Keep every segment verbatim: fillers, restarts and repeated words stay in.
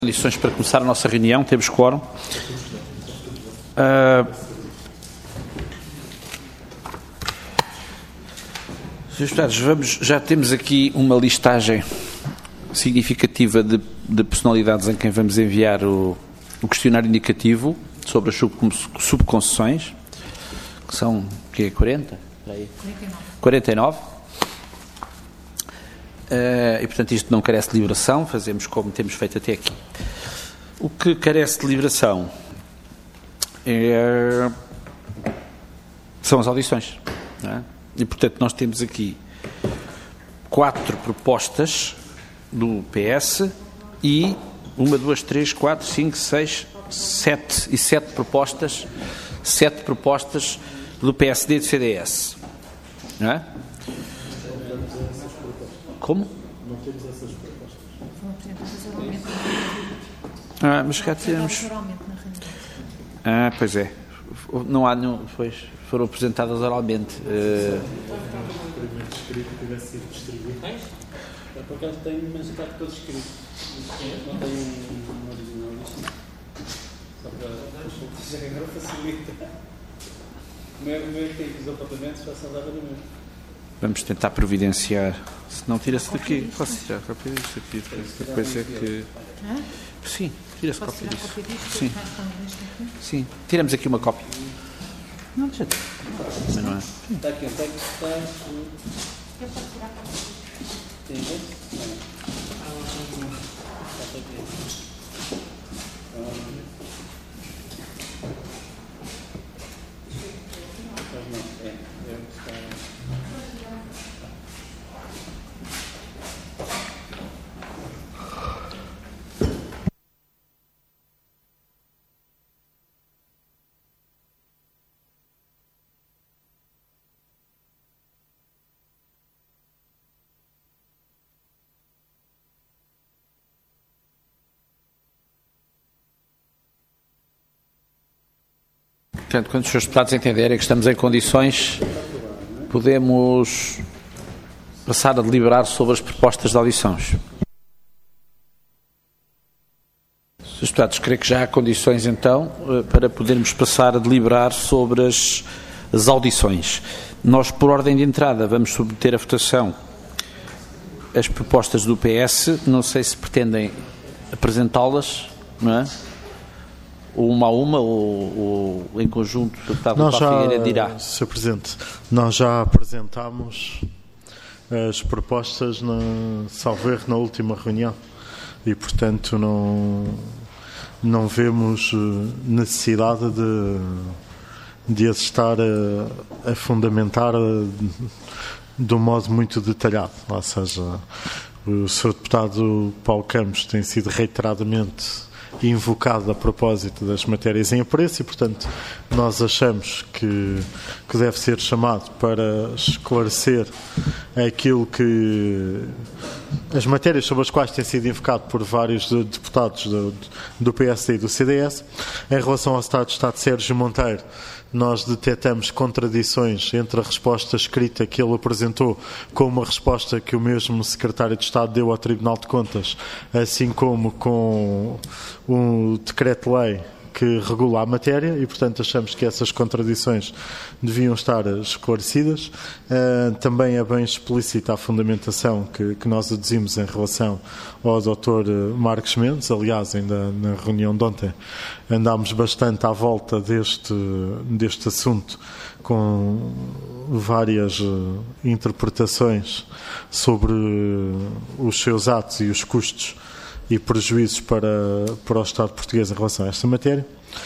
Condições para começar a nossa reunião, temos quórum. Uh, Senhores Deputados, vamos, já temos aqui uma listagem significativa de, de personalidades em quem vamos enviar o, o questionário indicativo sobre as sub, subconcessões, que são, que é quarenta? quarenta e nove. Uh, e, portanto, isto não carece de deliberação, fazemos como temos feito até aqui. O que carece de deliberação é, são as audições. Não é? E, portanto, nós temos aqui quatro propostas do P S e uma, duas, três, quatro, cinco, seis, sete e sete propostas, sete propostas do P S D e do C D S. Não é? Como? Não temos essas propostas. Foram apresentadas oralmente. Ah, mas cá temos. Ah, pois é. Não há nenhum. Pois, foram apresentadas oralmente. Uh... Experimento escrito que tivesse sido distribuído. É porque ele tem, mas está todo escrito. Não tem um original disto. Só para. Agora facilita. O meu que tem que os apontamentos façam dar a mesmo. Vamos tentar providenciar. Se não, tira-se daqui. Posso tirar a cópia disto aqui? Depois é que. Sim, tira-se a cópia disso. Sim. Sim, tiramos aqui uma cópia. Não, deixa te Mas não é. Está aqui, está aqui, está. Eu posso tirar a cópia. Tem esse? Não. Está aqui. É, é o que está. Portanto, quando os senhores deputados entenderem que estamos em condições, podemos passar a deliberar sobre as propostas de audições. Senhores deputados, creio que já há condições, então, para podermos passar a deliberar sobre as, as audições. Nós, por ordem de entrada, vamos submeter a votação as propostas do P S. Não sei se pretendem apresentá-las, não é? Ou uma a uma, ou, ou em conjunto, o deputado Nós já, Figueiredo dirá. senhor Presidente, nós já apresentámos as propostas, na, salvo erro, na última reunião e, portanto, não, não vemos necessidade de, de as estar a, a fundamentar de um modo muito detalhado. Ou seja, o senhor Deputado Paulo Campos tem sido reiteradamente invocado a propósito das matérias em apreço e, portanto, nós achamos que, que deve ser chamado para esclarecer aquilo que as matérias sobre as quais tem sido invocado por vários de, deputados do, do P S D e do C D S. Em relação ao Estado de Estado de Sérgio Monteiro, nós detectamos contradições entre a resposta escrita que ele apresentou com uma resposta que o mesmo Secretário de Estado deu ao Tribunal de Contas, assim como com o decreto-lei que regula a matéria e, portanto, achamos que essas contradições deviam estar esclarecidas. Uh, também é bem explícita a fundamentação que, que nós aduzimos em relação ao doutor Marcos Mendes. Aliás, ainda na reunião de ontem andámos bastante à volta deste, deste assunto com várias uh, interpretações sobre uh, os seus atos e os custos e prejuízos para, para o Estado português em relação a esta matéria.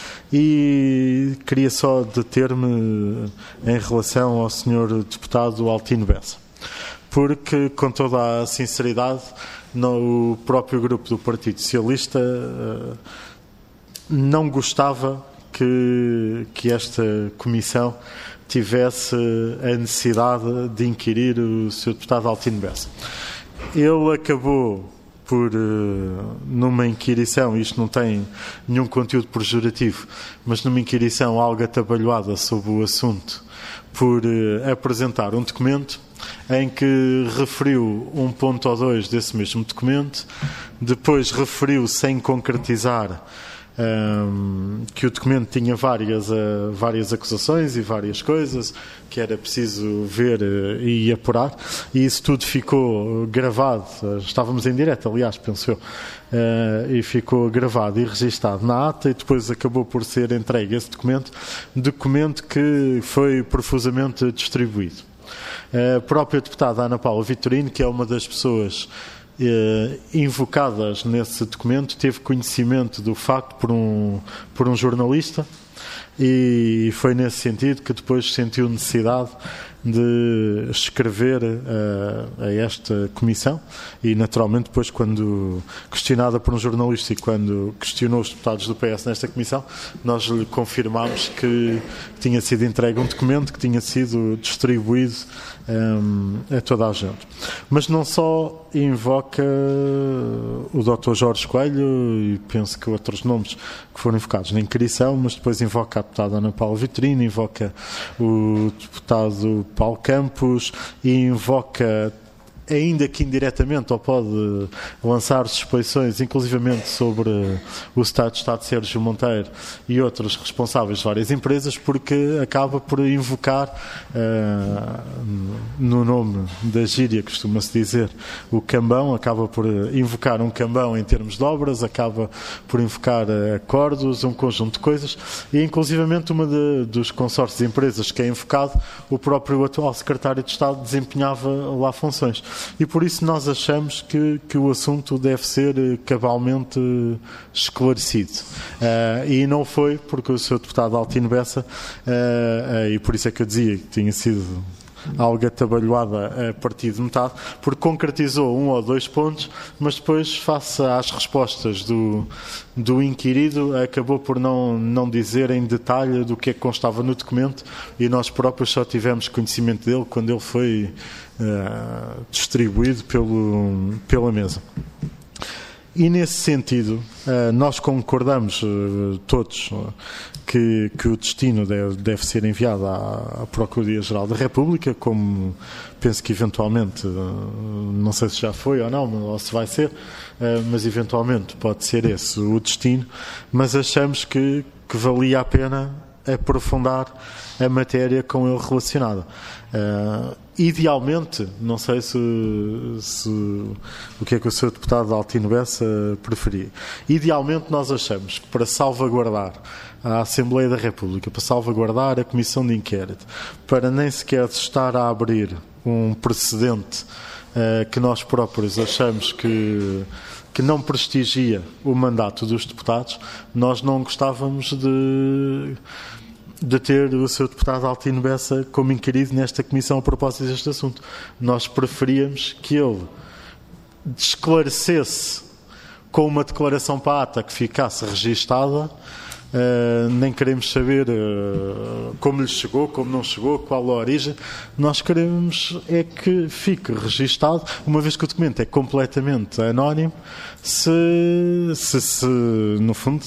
E queria só deter-me em relação ao senhor deputado Altino Bessa, porque, com toda a sinceridade, no, o próprio grupo do Partido Socialista uh, não gostava que, que esta comissão tivesse a necessidade de inquirir o senhor deputado Altino Bessa. Ele acabou por, numa inquirição, isto não tem nenhum conteúdo pejorativo, mas numa inquirição algo atabalhoada sobre o assunto, por apresentar um documento em que referiu um ponto ou dois desse mesmo documento, depois referiu sem concretizar Um, que o documento tinha várias, uh, várias acusações e várias coisas que era preciso ver uh, e apurar, e isso tudo ficou gravado, uh, estávamos em direto, aliás, penso eu, uh, e ficou gravado e registado na ata, e depois acabou por ser entregue esse documento, documento que foi profusamente distribuído. A própria deputada Ana Paula Vitorino, que é uma das pessoas Eh, invocadas nesse documento, teve conhecimento do facto por um, por um jornalista, e foi nesse sentido que depois sentiu necessidade de escrever uh, a esta comissão, e naturalmente depois, quando questionada por um jornalista e quando questionou os deputados do P S nesta comissão, nós lhe confirmámos que tinha sido entregue um documento que tinha sido distribuído um, a toda a gente. Mas não só invoca o doutor Jorge Coelho, e penso que outros nomes que foram invocados na inquirição, mas depois invoca a deputada Ana Paula Vitorino, invoca o deputado Paulo Campos e invoca, ainda que indiretamente, ou pode lançar suspeições, inclusivamente sobre o Estado de Estado de Sérgio Monteiro e outros responsáveis de várias empresas, porque acaba por invocar, uh, no nome da gíria, costuma-se dizer, o cambão, acaba por invocar um cambão em termos de obras, acaba por invocar acordos, um conjunto de coisas, e inclusivamente uma de, dos consórcios de empresas que é invocado, o próprio atual secretário de Estado desempenhava lá funções. E por isso nós achamos que, que o assunto deve ser cabalmente esclarecido. Uh, e não foi, porque o senhor deputado Altino Bessa, uh, uh, e por isso é que eu dizia que tinha sido algo atabalhoada a partir de metade, porque concretizou um ou dois pontos, mas depois, face às respostas do, do inquirido, acabou por não, não dizer em detalhe do que é que constava no documento, e nós próprios só tivemos conhecimento dele quando ele foi uh, distribuído pelo, pela mesa. E nesse sentido, nós concordamos todos que, que o destino deve, deve ser enviado à, à Procuradoria-Geral da República, como penso que eventualmente, não sei se já foi ou não, ou se vai ser, mas eventualmente pode ser esse o destino, mas achamos que, que valia a pena aprofundar a matéria com ele relacionada. Uh, idealmente, não sei se, se o que é que o senhor deputado Altino Bessa preferia. Idealmente, nós achamos que para salvaguardar a Assembleia da República, para salvaguardar a Comissão de Inquérito, para nem sequer estar a abrir um precedente uh, que nós próprios achamos que que não prestigia o mandato dos deputados, nós não gostávamos de, de ter o seu deputado Altino Bessa como inquirido nesta comissão a propósito deste assunto. Nós preferíamos que ele esclarecesse com uma declaração para a ata que ficasse registada. Uh, nem queremos saber uh, como lhe chegou, como não chegou, qual a origem. Nós queremos é que fique registado, uma vez que o documento é completamente anónimo, se, se, se no fundo,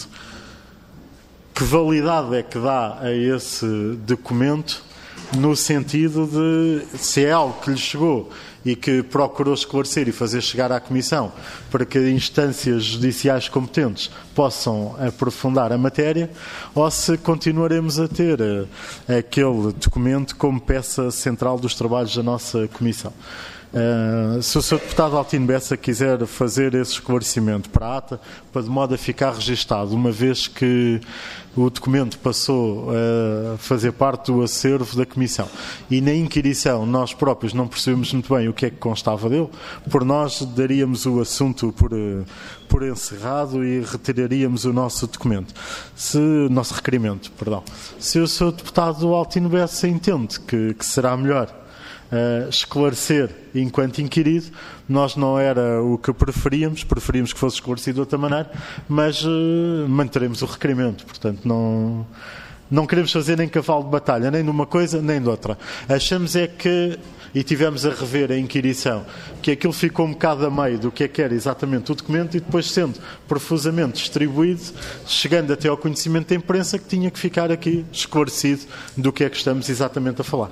que validade é que dá a esse documento, no sentido de se é algo que lhe chegou e que procurou esclarecer e fazer chegar à Comissão para que instâncias judiciais competentes possam aprofundar a matéria, ou se continuaremos a ter aquele documento como peça central dos trabalhos da nossa Comissão. Uh, se o senhor deputado Altino Bessa quiser fazer esse esclarecimento para a ata, para de modo a ficar registado, uma vez que o documento passou a fazer parte do acervo da Comissão e na inquirição nós próprios não percebemos muito bem o que é que constava dele, por nós daríamos o assunto por, por encerrado e retiraríamos o nosso documento, se, o nosso requerimento, perdão. Se o senhor deputado Altino Bessa entende que, que será melhor Uh, esclarecer enquanto inquirido, nós não era o que preferíamos, preferíamos que fosse esclarecido de outra maneira, mas uh, manteremos o requerimento, portanto não, não queremos fazer nem cavalo de batalha, nem de uma coisa nem de outra. Achamos é que e tivemos a rever a inquirição, que aquilo ficou um bocado a meio do que é que era exatamente o documento e depois sendo profusamente distribuído, chegando até ao conhecimento da imprensa, que tinha que ficar aqui esclarecido do que é que estamos exatamente a falar.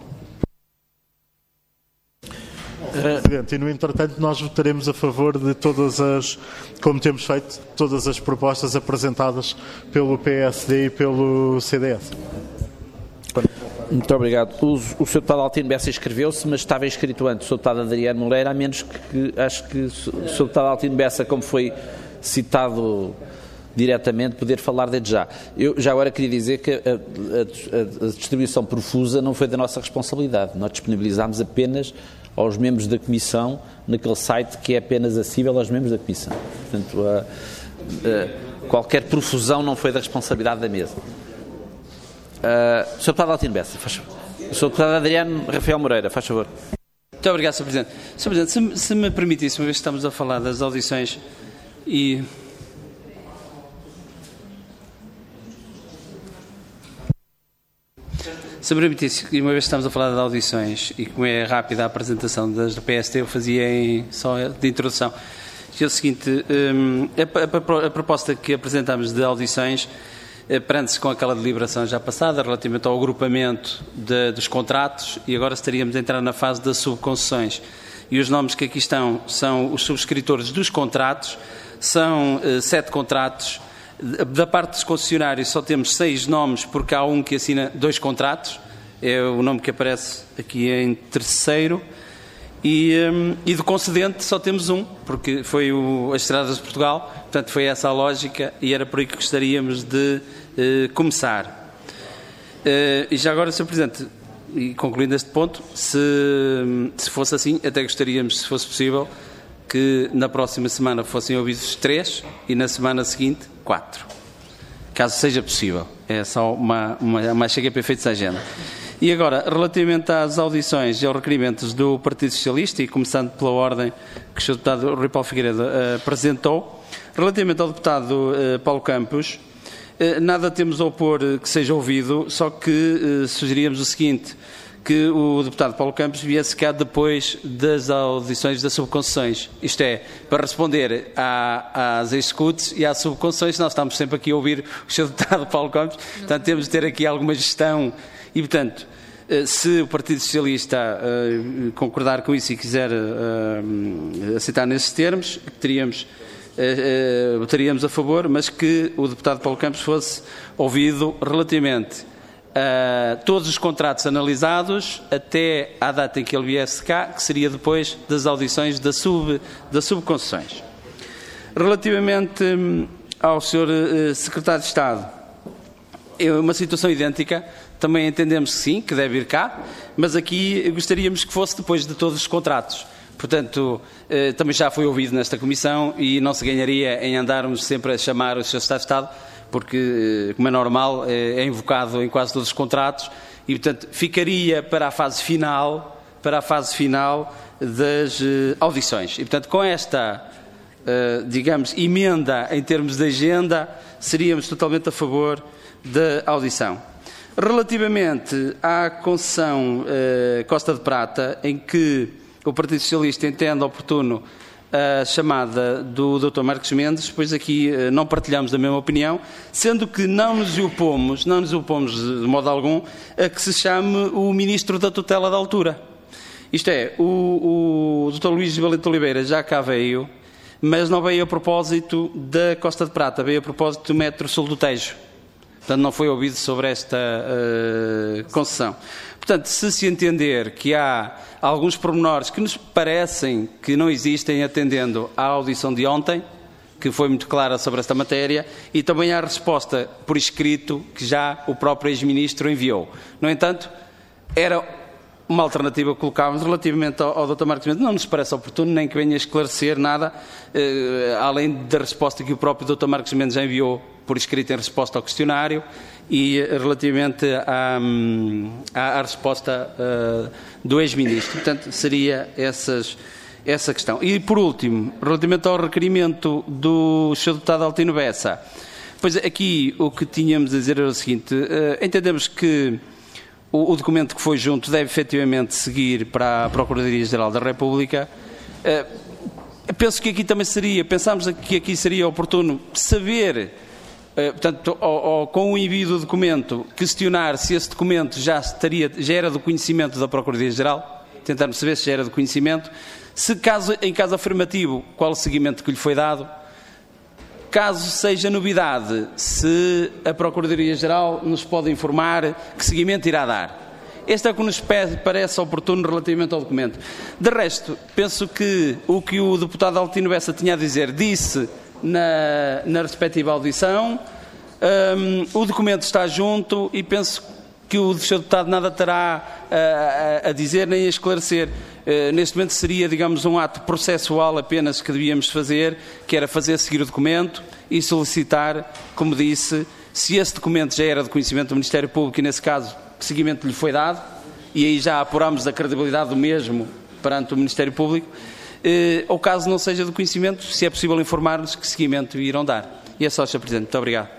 Presidente, e no entretanto nós votaremos a favor de todas as, como temos feito, todas as propostas apresentadas pelo P S D e pelo C D S. Muito obrigado. O, o senhor Deputado Altino Bessa inscreveu-se, mas estava inscrito antes o senhor Deputado Adriano Moreira, a menos que, que acho que o senhor Deputado Altino Bessa, como foi citado diretamente, poder falar desde já. Eu já agora queria dizer que a, a, a, a distribuição profusa não foi da nossa responsabilidade. Nós disponibilizámos apenas aos membros da Comissão, naquele site que é apenas acessível aos membros da Comissão. Portanto, a, a, qualquer profusão não foi da responsabilidade da mesa. Uh, senhor Deputado Altino Bessa, faz favor. O senhor Deputado Adriano Rafael Moreira, faz favor. Muito obrigado, senhor Presidente. senhor Presidente, se, se me permitisse, uma vez que estamos a falar das audições e... Se me permitisse, e uma vez que estamos a falar de audições e como é rápida a apresentação das do P S T, eu fazia em, só de introdução. Que é o seguinte, um, a, a, a proposta que apresentamos de audições eh, prende-se com aquela deliberação já passada relativamente ao agrupamento de, dos contratos e agora estaríamos a entrar na fase das subconcessões. E os nomes que aqui estão são os subscritores dos contratos, são eh, sete contratos. Da parte dos concessionários só temos seis nomes, porque há um que assina dois contratos, é o nome que aparece aqui em terceiro, e, um, e do concedente só temos um, porque foi o, as Estradas de Portugal, portanto foi essa a lógica e era por aí que gostaríamos de uh, começar. Uh, e já agora, senhor Presidente, e concluindo este ponto, se, se fosse assim, até gostaríamos, se fosse possível, que na próxima semana fossem ouvidos três e na semana seguinte quatro, caso seja possível. É só uma, uma, uma chega para efeitos da agenda. E agora, relativamente às audições e aos requerimentos do Partido Socialista, e começando pela ordem que o senhor Deputado Rui Paulo Figueiredo uh, apresentou, relativamente ao Deputado uh, Paulo Campos, uh, nada temos a opor que seja ouvido, só que uh, sugeríamos o seguinte, que o deputado Paulo Campos viesse cá depois das audições das subconcessões. Isto é, para responder à, às executes e às subconcessões, nós estamos sempre aqui a ouvir o senhor deputado Paulo Campos, portanto temos de ter aqui alguma gestão e, portanto, se o Partido Socialista uh, concordar com isso e quiser uh, aceitar nesses termos, teríamos, uh, uh, votaríamos a favor, mas que o deputado Paulo Campos fosse ouvido relativamente Uh, todos os contratos analisados até à data em que ele viesse cá, que seria depois das audições da sub, das subconcessões. Relativamente um, ao senhor uh, Secretário de Estado, é uma situação idêntica, também entendemos que sim, que deve ir cá, mas aqui gostaríamos que fosse depois de todos os contratos. Portanto, uh, também já foi ouvido nesta Comissão e não se ganharia em andarmos sempre a chamar o senhor Secretário de Estado, porque, como é normal, é invocado em quase todos os contratos e, portanto, ficaria para a fase final, para a fase final das uh, audições. E, portanto, com esta, uh, digamos, emenda em termos de agenda, seríamos totalmente a favor da audição. Relativamente à concessão uh, Costa de Prata, em que o Partido Socialista entende oportuno a chamada do doutor Marcos Mendes, pois aqui não partilhamos da mesma opinião, sendo que não nos opomos, não nos opomos de modo algum a que se chame o Ministro da Tutela da Altura. Isto é, o, o doutor Luís Valente Oliveira já cá veio, mas não veio a propósito da Costa de Prata, veio a propósito do Metro Sul do Tejo. Portanto, não foi ouvido sobre esta uh, concessão. Portanto, se se entender que há alguns pormenores que nos parecem que não existem atendendo à audição de ontem, que foi muito clara sobre esta matéria, e também à resposta por escrito que já o próprio ex-ministro enviou. No entanto, era uma alternativa que colocávamos relativamente ao, ao doutor Marcos Mendes. Não nos parece oportuno, nem que venha esclarecer nada, eh, além da resposta que o próprio doutor Marcos Mendes já enviou por escrito em resposta ao questionário e relativamente à, à, à resposta uh, do ex-ministro. Portanto, seria essas, essa questão. E, por último, relativamente ao requerimento do senhor deputado Altino Bessa, pois aqui o que tínhamos a dizer era o seguinte, uh, entendemos que o, o documento que foi junto deve efetivamente seguir para a Procuradoria-Geral da República. Uh, penso que aqui também seria, pensámos que aqui seria oportuno saber, uh, portanto, ao, ao, com o envio do documento, questionar se esse documento já, estaria, já era do conhecimento da Procuradoria-Geral, tentando saber se já era do conhecimento, se caso, em caso afirmativo, qual o seguimento que lhe foi dado. Caso seja novidade, se a Procuradoria-Geral nos pode informar que seguimento irá dar. Este é o que nos parece oportuno relativamente ao documento. De resto, penso que o que o deputado Altino Bessa tinha a dizer, disse na, na respectiva audição. Um, o documento está junto e penso que o senhor deputado nada terá a, a, a dizer nem a esclarecer. Uh, neste momento seria, digamos, um ato processual apenas que devíamos fazer, que era fazer seguir o documento e solicitar, como disse, se esse documento já era de conhecimento do Ministério Público e, nesse caso, que seguimento lhe foi dado, e aí já apurámos a credibilidade do mesmo perante o Ministério Público, uh, ou caso não seja de conhecimento, se é possível informar-nos que seguimento irão dar. E é só, senhor Presidente. Muito obrigado.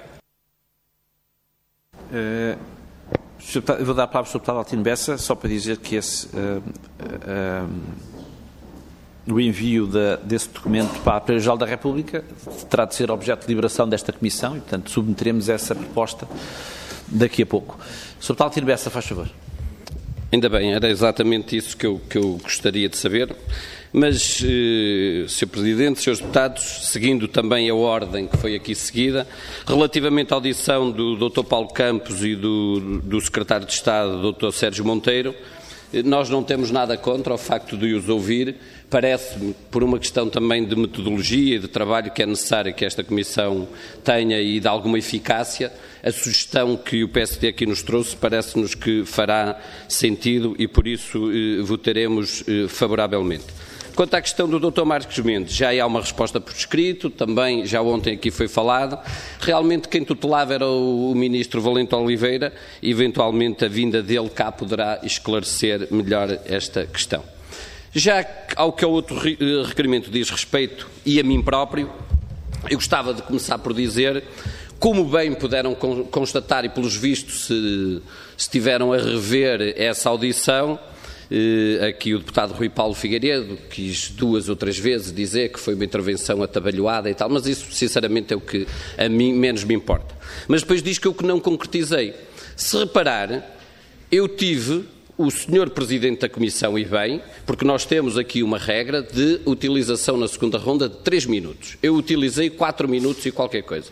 Uh... Eu vou dar a palavra ao senhor deputado Altino Bessa, só para dizer que esse, uh, uh, uh, o envio de, desse documento para a Procuradoria-Geral da República terá de ser objeto de deliberação desta Comissão e, portanto, submeteremos essa proposta daqui a pouco. senhor deputado Altino Bessa, faz favor. Ainda bem, era exatamente isso que eu, que eu gostaria de saber. Mas, eh, senhor Presidente, senhores deputados, seguindo também a ordem que foi aqui seguida, relativamente à audição do doutor Paulo Campos e do, do Secretário de Estado, doutor Sérgio Monteiro, eh, nós não temos nada contra o facto de os ouvir. Parece-me, por uma questão também de metodologia e de trabalho que é necessário que esta Comissão tenha e de alguma eficácia, a sugestão que o P S D aqui nos trouxe parece-nos que fará sentido e, por isso, eh, votaremos eh, favoravelmente. Quanto à questão do doutor Marcos Mendes, já há uma resposta por escrito, também já ontem aqui foi falado. Realmente quem tutelava era o Ministro Valente Oliveira, e eventualmente a vinda dele cá poderá esclarecer melhor esta questão. Já ao que o outro requerimento diz respeito, e a mim próprio, eu gostava de começar por dizer, como bem puderam constatar e pelos vistos se, se tiveram a rever essa audição, aqui o deputado Rui Paulo Figueiredo quis duas ou três vezes dizer que foi uma intervenção atabalhoada e tal, mas isso sinceramente é o que a mim menos me importa. Mas depois diz que eu que não concretizei. Se reparar, eu tive o senhor Presidente da Comissão, e bem, porque nós temos aqui uma regra de utilização na segunda ronda de três minutos. Eu utilizei quatro minutos e qualquer coisa.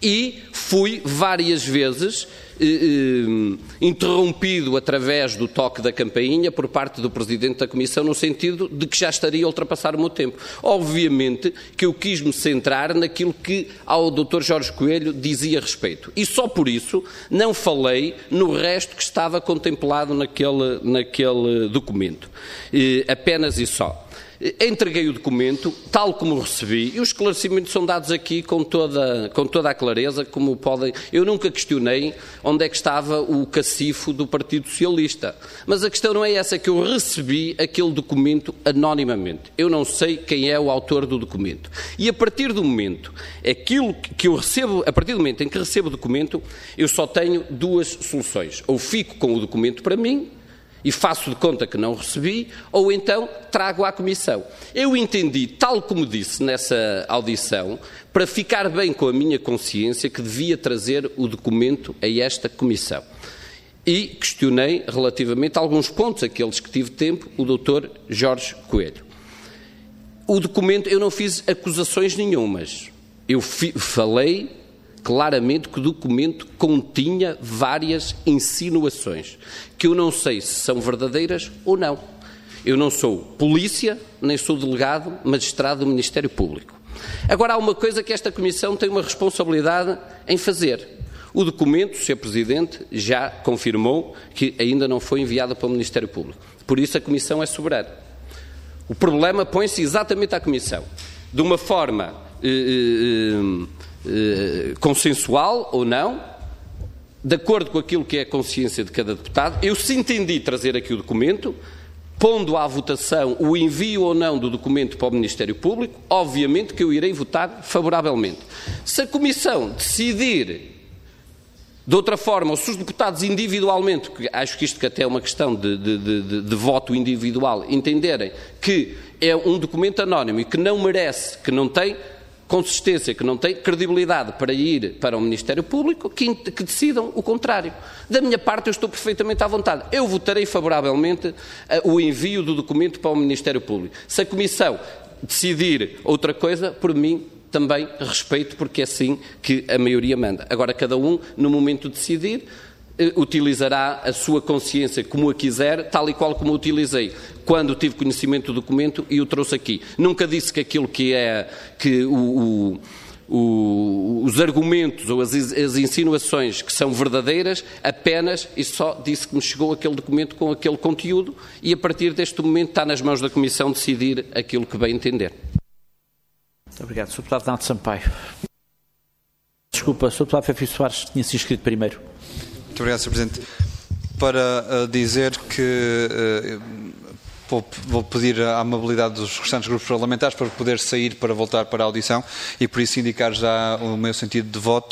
E fui várias vezes eh, eh, interrompido através do toque da campainha por parte do Presidente da Comissão, no sentido de que já estaria a ultrapassar o meu tempo. Obviamente que eu quis me centrar naquilo que ao doutor Jorge Coelho dizia respeito. E só por isso não falei no resto que estava contemplado naquele, naquele documento. Eh, apenas e só. Entreguei o documento, tal como o recebi, e os esclarecimentos são dados aqui com toda, com toda a clareza, como podem... Eu nunca questionei onde é que estava o cacifo do Partido Socialista, mas a questão não é essa, é que eu recebi aquele documento anonimamente. Eu não sei quem é o autor do documento. E a partir do momento, aquilo que eu recebo, a partir do momento em que recebo o documento, eu só tenho duas soluções. Ou fico com o documento para mim, e faço de conta que não recebi, ou então trago à Comissão. Eu entendi, tal como disse nessa audição, para ficar bem com a minha consciência, que devia trazer o documento a esta Comissão. E questionei relativamente a alguns pontos, aqueles que tive tempo, o doutor Jorge Coelho. O documento, eu não fiz acusações nenhumas. Eu fi, falei claramente que o documento continha várias insinuações, que eu não sei se são verdadeiras ou não. Eu não sou polícia, nem sou delegado magistrado do Ministério Público. Agora, há uma coisa que esta Comissão tem uma responsabilidade em fazer. O documento, senhor Presidente, já confirmou que ainda não foi enviado para o Ministério Público. Por isso a Comissão é soberana. O problema põe-se exatamente à Comissão. De uma forma... Eh, eh, Uh, consensual ou não, de acordo com aquilo que é a consciência de cada deputado. Eu se entendi trazer aqui o documento, pondo à votação o envio ou não do documento para o Ministério Público, obviamente que eu irei votar favoravelmente. Se a Comissão decidir De outra forma, se os deputados individualmente, acho que isto que até é uma questão de, de, de, de voto individual, entenderem que é um documento anónimo e que não merece, que não tem consistência, que não tem credibilidade para ir para o Ministério Público, que, que decidam o contrário. Da minha parte, eu estou perfeitamente à vontade. Eu votarei favoravelmente uh, o envio do documento para o Ministério Público. Se a Comissão decidir outra coisa, por mim, também respeito, porque é assim que a maioria manda. Agora, cada um, no momento de decidir, utilizará a sua consciência como a quiser, tal e qual como a utilizei quando tive conhecimento do documento e o trouxe aqui. Nunca disse que aquilo que é que o, o, o, os argumentos ou as, as insinuações que são verdadeiras, apenas e só disse que me chegou aquele documento com aquele conteúdo e a partir deste momento está nas mãos da Comissão decidir aquilo que bem entender. Muito obrigado. senhor Deputado Renato Sampaio. Desculpa, senhor Deputado Fefi Soares tinha se inscrito primeiro. Muito obrigado, senhor Presidente. Para uh, dizer que uh, vou, vou pedir a amabilidade dos restantes grupos parlamentares para poder sair para voltar para a audição e por isso indicar já o meu sentido de voto.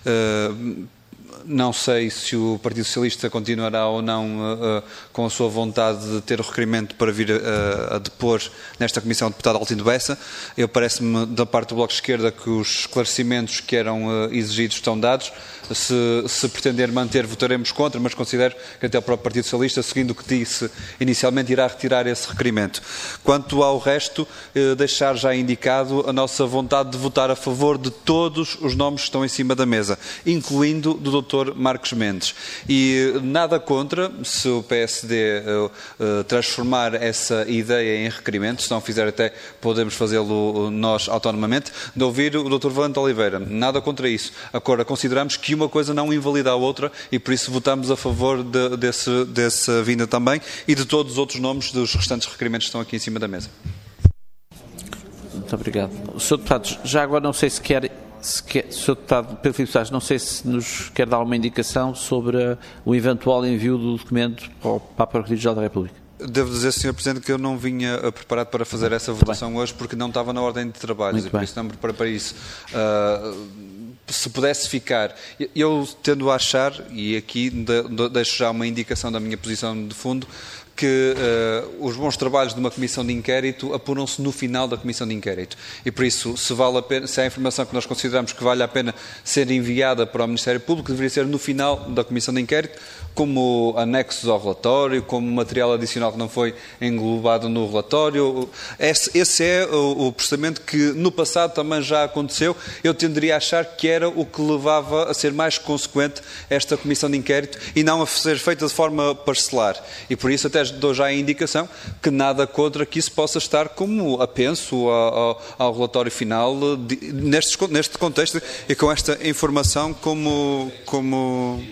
Uh, Não sei se o Partido Socialista continuará ou não uh, uh, com a sua vontade de ter o requerimento para vir uh, a depor nesta Comissão de Deputado Altino Bessa. Eu parece-me, da parte do Bloco de Esquerda, que os esclarecimentos que eram uh, exigidos estão dados. Se, se pretender manter, votaremos contra, mas considero que até o próprio Partido Socialista, seguindo o que disse inicialmente, irá retirar esse requerimento. Quanto ao resto, eh, deixar já indicado a nossa vontade de votar a favor de todos os nomes que estão em cima da mesa, incluindo do doutor Marcos Mendes. E nada contra, se o P S D eh, eh, transformar essa ideia em requerimento, se não fizer até podemos fazê-lo nós autonomamente, de ouvir o doutor Valente Oliveira. Nada contra isso. Agora, consideramos que uma coisa não invalida a outra e por isso votamos a favor de, desse, dessa vinda também e de todos os outros nomes dos restantes requerimentos que estão aqui em cima da mesa. Muito obrigado. O senhor Deputado, já agora não sei se quer, se quer senhor Deputado Pedro Filipe Soares, não sei se nos quer dar uma indicação sobre o eventual envio do documento para a Procuradoria-Geral da República. Devo dizer, senhor Presidente, que eu não vinha preparado para fazer essa votação hoje porque não estava na ordem de trabalhos e por isso não me preparei para isso. Uh, se pudesse ficar, eu tendo a achar, e aqui deixo já uma indicação da minha posição de fundo, que uh, os bons trabalhos de uma comissão de inquérito apuram-se no final da comissão de inquérito. E por isso, se, vale a pena, se há informação que nós consideramos que vale a pena ser enviada para o Ministério Público, deveria ser no final da comissão de inquérito, como anexos ao relatório, como material adicional que não foi englobado no relatório. Esse, esse é o, o procedimento que no passado também já aconteceu. Eu tenderia a achar que era o que levava a ser mais consequente esta comissão de inquérito e não a ser feita de forma parcelar. E por isso até dou já a indicação que nada contra que isso possa estar como apenso ao, ao, ao relatório final de, neste, neste contexto e com esta informação como... como...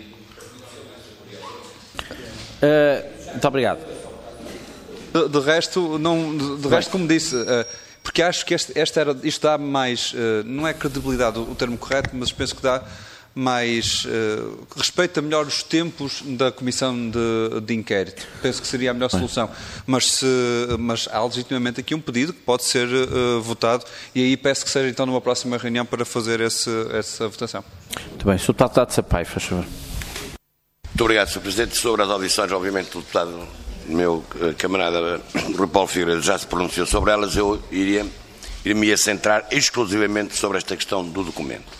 Uh, muito obrigado. De, de resto, não, de, de resto como disse, uh, porque acho que este, este era, isto dá mais, uh, não é credibilidade o, o termo correto, mas penso que dá mais, uh, respeita melhor os tempos da comissão de, de inquérito. Penso que seria a melhor solução. Mas, se, mas há legitimamente aqui um pedido que pode ser uh, votado e aí peço que seja então numa próxima reunião para fazer esse, essa votação. Muito bem. senhor Deputado Sampaio, faz favor. Muito obrigado, senhor Presidente. Sobre as audições, obviamente, o deputado, meu camarada Rui Paulo Figueiredo já se pronunciou sobre elas. Eu iria, iria centrar exclusivamente sobre esta questão do documento.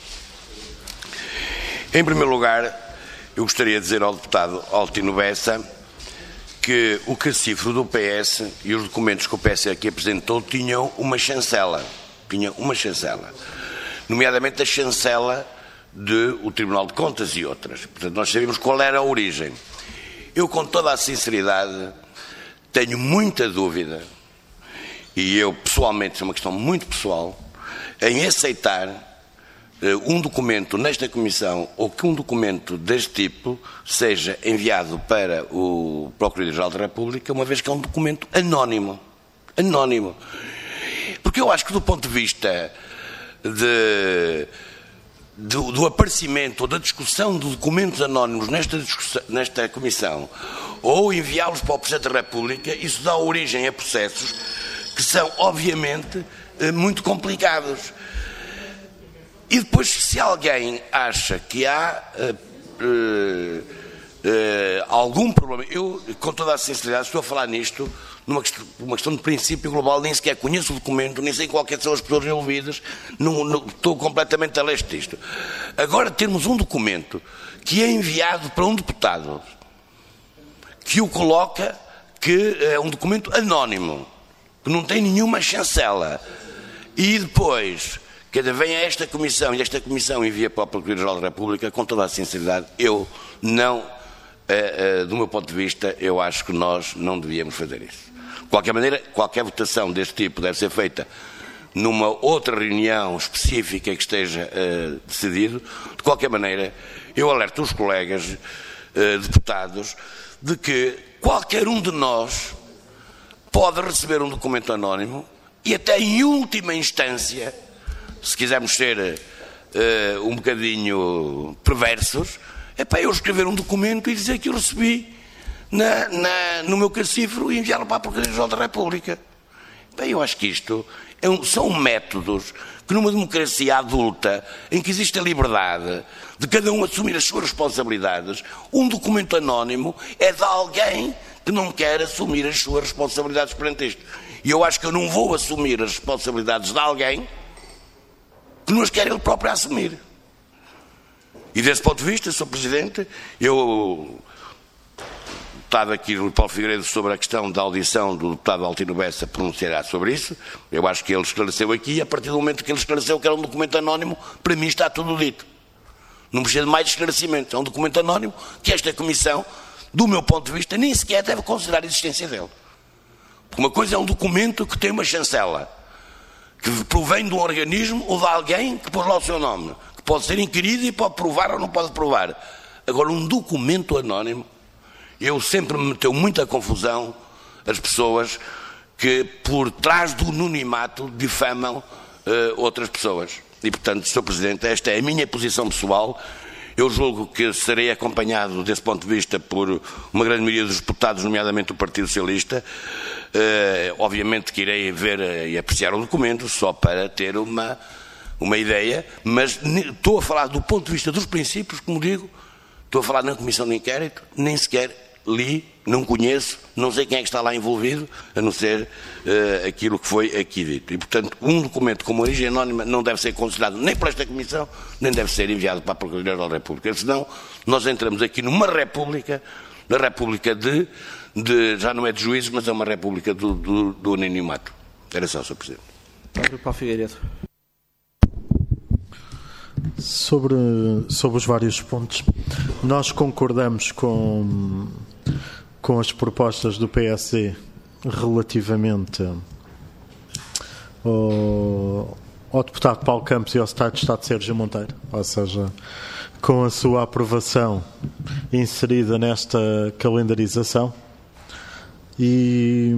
Em primeiro lugar, eu gostaria de dizer ao deputado Altino Bessa que o cacifro do P S e os documentos que o P S aqui apresentou tinham uma chancela. Tinham uma chancela. Nomeadamente a chancela do Tribunal de Contas e outras. Portanto, nós sabemos qual era a origem. Eu, com toda a sinceridade, tenho muita dúvida, e eu, pessoalmente, é uma questão muito pessoal, em aceitar uh, um documento nesta Comissão, ou que um documento deste tipo seja enviado para o Procurador-Geral da República, uma vez que é um documento anónimo. Anónimo. Porque eu acho que, do ponto de vista de... Do, do aparecimento ou da discussão de documentos anónimos nesta, nesta Comissão ou enviá-los para o Presidente da República, isso dá origem a processos que são, obviamente, muito complicados. E depois, se alguém acha que há uh, uh, algum problema. Eu, com toda a sinceridade, estou a falar nisto numa questão, uma questão de princípio global, nem sequer conheço o documento, nem sei qualquer são as pessoas envolvidas, não, não, estou completamente a leste disto. Agora temos um documento que é enviado para um deputado, que o coloca, que é um documento anónimo, que não tem nenhuma chancela, e depois, cada vem a esta comissão, e esta comissão envia para a Procuradoria-Geral da República, com toda a sinceridade, eu não, uh, uh, do meu ponto de vista, eu acho que nós não devíamos fazer isso. De qualquer maneira, qualquer votação deste tipo deve ser feita numa outra reunião específica que esteja uh, decidido. De qualquer maneira, eu alerto os colegas uh, deputados de que qualquer um de nós pode receber um documento anónimo e até em última instância, se quisermos ser uh, um bocadinho perversos, é para eu escrever um documento e dizer que eu recebi Na, na, no meu cacifro e enviá-lo para a Procuradoria-Geral da República. Bem, eu acho que isto é um, são métodos que numa democracia adulta, em que existe a liberdade de cada um assumir as suas responsabilidades, um documento anónimo é de alguém que não quer assumir as suas responsabilidades perante isto. E eu acho que eu não vou assumir as responsabilidades de alguém que não as quer ele próprio assumir. E desse ponto de vista, senhor Presidente, eu... Estava aqui o Paulo Figueiredo sobre a questão da audição do deputado Altino Bessa, pronunciará sobre isso. Eu acho que ele esclareceu aqui, e a partir do momento que ele esclareceu que era um documento anónimo, para mim está tudo dito. Não precisa de mais esclarecimento. É um documento anónimo que esta Comissão, do meu ponto de vista, nem sequer deve considerar a existência dele. Porque uma coisa é um documento que tem uma chancela, que provém de um organismo ou de alguém que pôs lá o seu nome, que pode ser inquirido e pode provar ou não pode provar. Agora, um documento anónimo, eu sempre me meteu muita confusão as pessoas que por trás do anonimato difamam uh, outras pessoas. E, portanto, senhor Presidente, esta é a minha posição pessoal. Eu julgo que serei acompanhado, desse ponto de vista, por uma grande maioria dos deputados, nomeadamente do Partido Socialista. Uh, obviamente que irei ver e apreciar o documento, só para ter uma, uma ideia, mas estou a falar do ponto de vista dos princípios, como digo, estou a falar na Comissão de Inquérito, nem sequer li, não conheço, não sei quem é que está lá envolvido, a não ser uh, aquilo que foi aqui dito. E, portanto, um documento com origem anónima não deve ser considerado nem por esta Comissão, nem deve ser enviado para a Procuradoria da República. Senão, nós entramos aqui numa república, na república de, de já não é de juízes, mas é uma república do, do, do anonimato. Era só, senhor Presidente. Paulo Figueiredo. Sobre, sobre os vários pontos, nós concordamos com, com as propostas do P S D relativamente ao, ao deputado Paulo Campos e ao Secretário de Estado Sérgio Monteiro, ou seja, com a sua aprovação inserida nesta calendarização, e,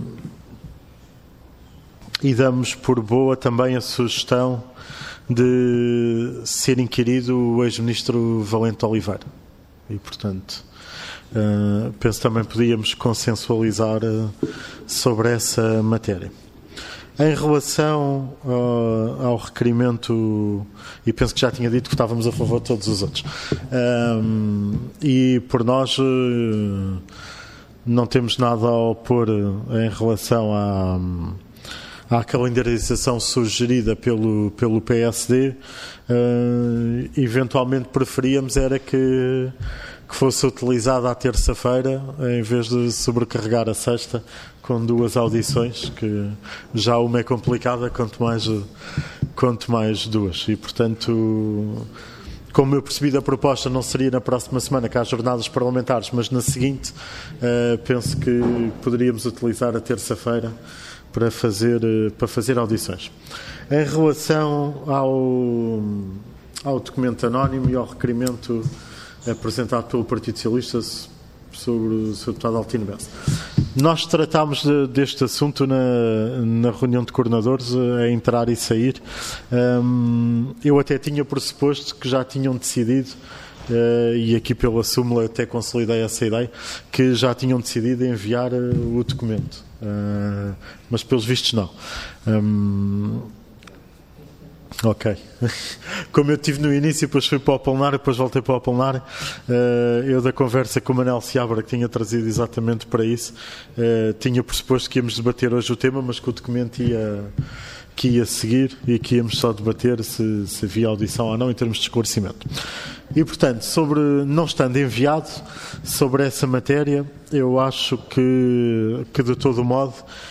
e damos por boa também a sugestão de ser inquirido o ex-ministro Valente Oliveira. E, portanto, uh, penso também podíamos consensualizar uh, sobre essa matéria. Em relação uh, ao requerimento, e penso que já tinha dito que estávamos a favor de todos os outros, um, e por nós uh, não temos nada a opor em relação a à calendarização sugerida pelo, pelo P S D. Uh, eventualmente preferíamos era que, que fosse utilizada à terça-feira em vez de sobrecarregar a sexta com duas audições, que já uma é complicada, quanto mais, quanto mais duas. E, portanto, como eu percebi da proposta, não seria na próxima semana que há jornadas parlamentares, mas na seguinte, uh, penso que poderíamos utilizar a terça-feira para fazer, para fazer audições. Em relação ao, ao documento anónimo e ao requerimento apresentado pelo Partido Socialista sobre o seu deputado Altino Bessa, nós tratámos de, deste assunto na, na reunião de coordenadores, a entrar e sair. Um, eu até tinha pressuposto que já tinham decidido, Uh, e aqui pela súmula até consolidei essa ideia, que já tinham decidido enviar uh, o documento, uh, mas pelos vistos não. Um, Ok. Como eu tive no início, depois fui para o plenário, depois voltei para o plenário, eu da conversa com o Manel Seabra, que tinha trazido exatamente para isso, tinha pressuposto que íamos debater hoje o tema, mas que o documento ia, que ia seguir e que íamos só debater se, se havia audição ou não em termos de esclarecimento. E, portanto, sobre, não estando enviado sobre essa matéria, eu acho que, que de todo modo,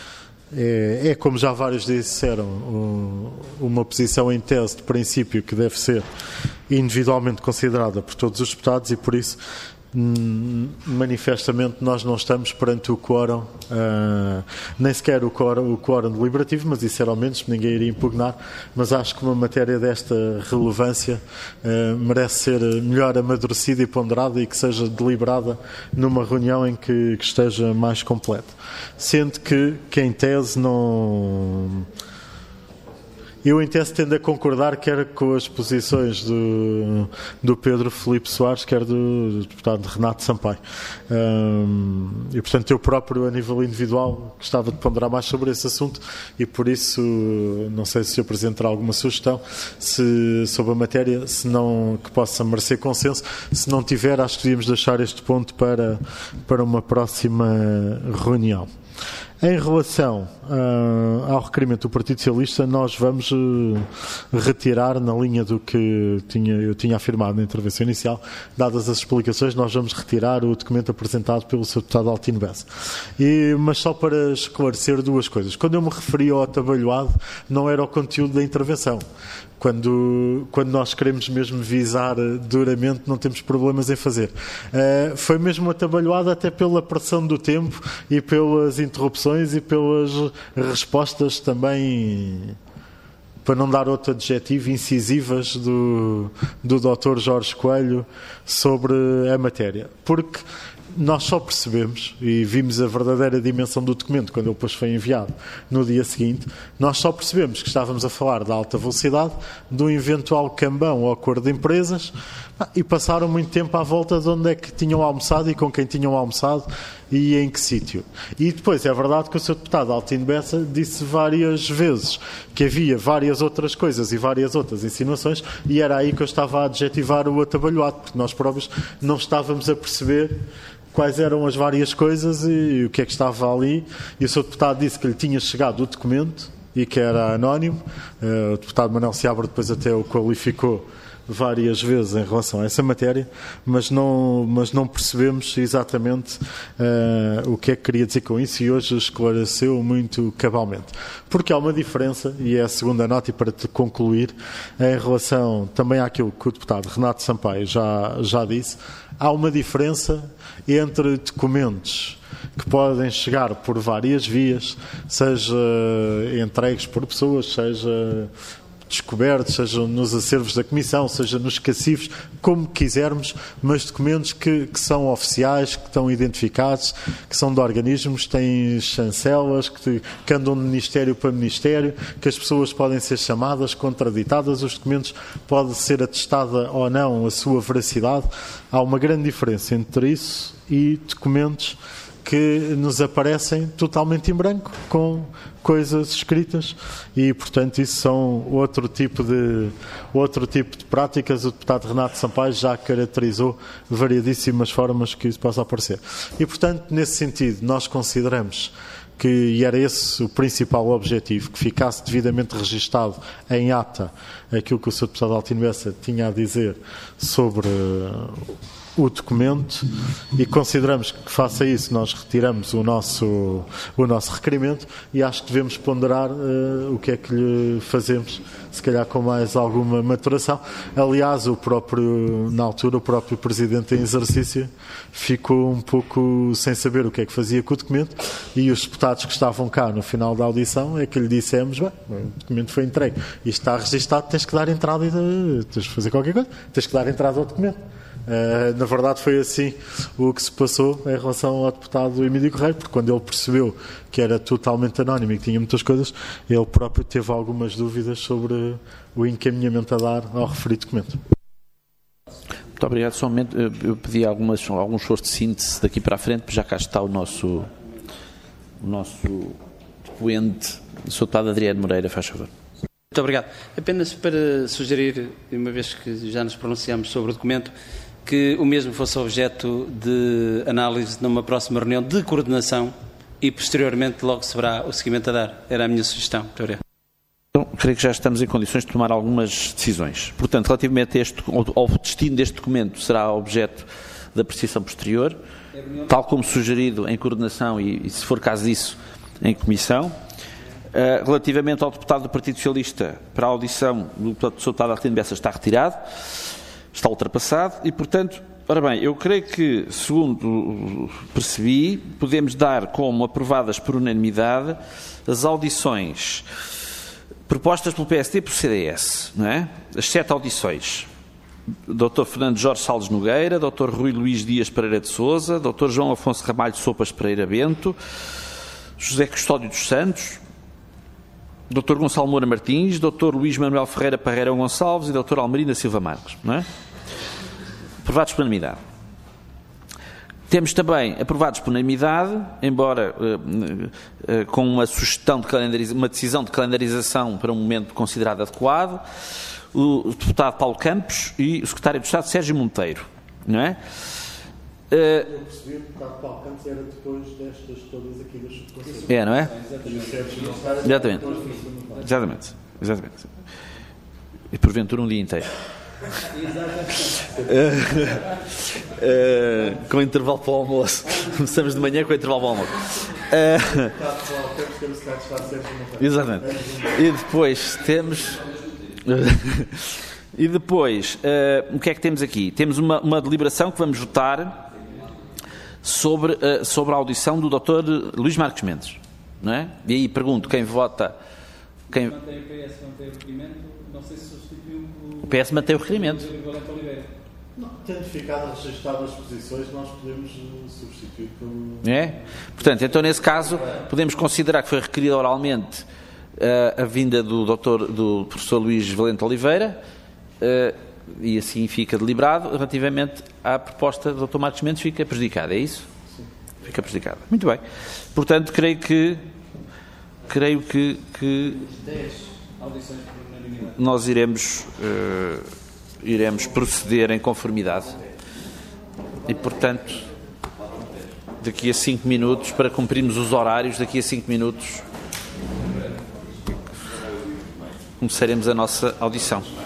É, é, como já vários disseram, um, uma posição em tese de princípio que deve ser individualmente considerada por todos os deputados e, por isso, hum, manifestamente, nós não estamos perante o quórum, uh, nem sequer o quórum, o quórum deliberativo, mas isso era ao menos, ninguém iria impugnar, mas acho que uma matéria desta relevância uh, merece ser melhor amadurecida e ponderada e que seja deliberada numa reunião em que, que esteja mais completa. Sendo que, que em tese não... Eu em tese tendo a concordar quer com as posições do, do Pedro Filipe Soares, quer do, do deputado Renato Sampaio. Um, e portanto eu próprio a nível individual gostava de ponderar mais sobre esse assunto e por isso não sei se apresentará alguma sugestão se, sobre a matéria, se não, que possa merecer consenso. Se não tiver, acho que devíamos deixar este ponto para, para uma próxima reunião. Em relação uh, ao requerimento do Partido Socialista, nós vamos uh, retirar, na linha do que tinha, eu tinha afirmado na intervenção inicial, dadas as explicações, nós vamos retirar o documento apresentado pelo seu deputado Altino Bessa. E, mas só para esclarecer duas coisas. Quando eu me referi ao atabalhoado, não era o conteúdo da intervenção. Quando, quando nós queremos mesmo visar duramente, não temos problemas em fazer. Uh, foi mesmo atabalhoado até pela pressão do tempo e pelas interrupções e pelas respostas também, para não dar outro adjetivo, incisivas do, do doutor Jorge Coelho sobre a matéria. Porque nós só percebemos, e vimos a verdadeira dimensão do documento quando ele depois foi enviado no dia seguinte, nós só percebemos que estávamos a falar da alta velocidade, de um eventual cambão ou acordo de empresas, e passaram muito tempo à volta de onde é que tinham almoçado e com quem tinham almoçado e em que sítio. E depois é verdade que o seu deputado Altino Bessa disse várias vezes que havia várias outras coisas e várias outras insinuações, e era aí que eu estava a adjetivar o atabalhoado, porque nós próprios não estávamos a perceber quais eram as várias coisas e, e o que é que estava ali. E o seu deputado disse que lhe tinha chegado o documento e que era anónimo. Uh, o deputado Manel Seabra depois até o qualificou várias vezes em relação a essa matéria, mas não, mas não percebemos exatamente uh, o que é que queria dizer com isso, e hoje esclareceu muito cabalmente. Porque há uma diferença, e é a segunda nota, e para te concluir, em relação também àquilo que o deputado Renato Sampaio já, já disse, há uma diferença entre documentos que podem chegar por várias vias, seja entregues por pessoas, seja descobertos, seja nos acervos da Comissão, seja nos cacifes, como quisermos, mas documentos que, que são oficiais, que estão identificados, que são de organismos, têm chancelas, que, que andam de ministério para ministério, que as pessoas podem ser chamadas, contraditadas, os documentos podem ser atestada ou não a sua veracidade. Há uma grande diferença entre isso e documentos que nos aparecem totalmente em branco, com coisas escritas, e portanto isso são outro tipo de, outro tipo de práticas. O deputado Renato Sampaio já caracterizou variadíssimas formas que isso possa aparecer. E portanto, nesse sentido, nós consideramos que, e era esse o principal objetivo, que ficasse devidamente registado em ata aquilo que o senhor deputado Altino Bessa tinha a dizer sobre o documento, e consideramos que, faça isso, nós retiramos o nosso, o nosso requerimento, e acho que devemos ponderar uh, o que é que lhe fazemos, se calhar com mais alguma maturação. Aliás, o próprio, na altura, o próprio Presidente em exercício ficou um pouco sem saber o que é que fazia com o documento, e os deputados que estavam cá no final da audição é que lhe dissemos: bem, o documento foi entregue, isto está registado, tens que dar entrada, e tens de fazer qualquer coisa, tens que dar entrada ao documento. Uh, na verdade foi assim o que se passou em relação ao deputado Emílio Correia, porque quando ele percebeu que era totalmente anónimo e que tinha muitas coisas, ele próprio teve algumas dúvidas sobre o encaminhamento a dar ao referido documento. Muito obrigado. Somente eu pedi algumas, alguns esforço de síntese daqui para a frente, já cá está o nosso o nosso depoente, o senhor deputado Adriano Moreira, faz favor. Muito obrigado. Apenas para sugerir, uma vez que já nos pronunciamos sobre o documento, que o mesmo fosse objeto de análise numa próxima reunião de coordenação e, posteriormente, logo se verá o seguimento a dar. Era a minha sugestão. Muito obrigado. Então, creio que já estamos em condições de tomar algumas decisões. Portanto, relativamente a este, ao destino deste documento, será objeto de apreciação posterior, tal como sugerido em coordenação e, e se for caso disso, em comissão. Uh, relativamente ao deputado do Partido Socialista, para a audição do deputado Arlindo Bessa está retirado, está ultrapassado e, portanto, ora bem, eu creio que, segundo percebi, podemos dar como aprovadas por unanimidade as audições propostas pelo P S D e pelo C D S, não é? As sete audições. doutor Fernando Jorge Salles Nogueira, doutor Rui Luís Dias Pereira de Sousa, doutor João Afonso Ramalho Sopas Pereira Bento, José Custódio dos Santos, doutor Gonçalo Moura Martins, doutor Luís Manuel Ferreira Parreira Gonçalves e doutor Almerina Silva Marques, não é? Aprovados por unanimidade. Temos também aprovados por unanimidade, embora uh, uh, com uma sugestão de calendarização, uma decisão de calendarização para um momento considerado adequado, o deputado Paulo Campos e o secretário de Estado Sérgio Monteiro, não é? Uh, Eu percebi que o deputado Paulo Campos era depois destas todas aqui das subconselheiras. é, não é? Exatamente. Exatamente. Exatamente. Exatamente. E porventura um dia inteiro. uh, uh, com intervalo para o almoço. Começamos de manhã com intervalo para o almoço. Uh, exatamente. E depois temos. e depois, uh, o que é que temos aqui? Temos uma, uma deliberação que vamos votar sobre, uh, sobre a audição do doutor Luís Marques Mendes, não é? E aí pergunto, quem vota... Quem... Mantém o P S, mantém o requerimento, não sei se substituiu o... O P S mantém o requerimento. Não, tendo ficado registradas as posições, nós podemos substituir pelo... É? Portanto, então nesse caso, podemos considerar que foi requerida oralmente uh, a vinda do, doutor, do professor Luís Valente Oliveira, uh, e assim fica deliberado, relativamente à proposta do doutor Marques Mendes, fica prejudicada, é isso? Sim. Fica prejudicada. Muito bem. Portanto, creio que creio que, que nós iremos uh, iremos proceder em conformidade e, portanto, daqui a cinco minutos, para cumprirmos os horários, daqui a cinco minutos começaremos a nossa audição.